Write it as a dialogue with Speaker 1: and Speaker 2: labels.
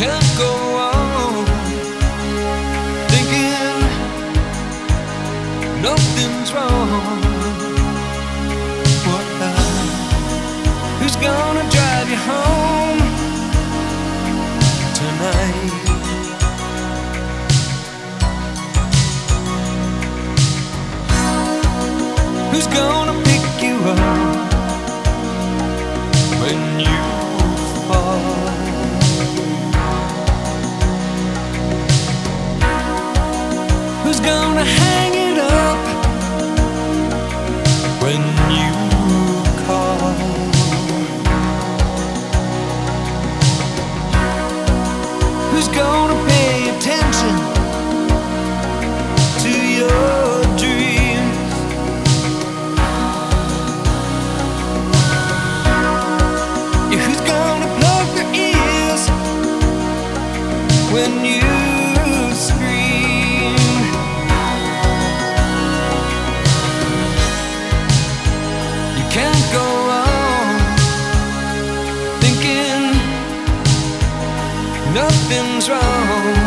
Speaker 1: can't go on thinking nothing's wrong. Who's gonna drive you home tonight? Who's gonna pick you up when you fall? Who's gonna hang it up when you call? Who's gonna pay attention to your dreams? Yeah, who's gonna plug their ears when you scream? You can't go on thinking nothing's wrong.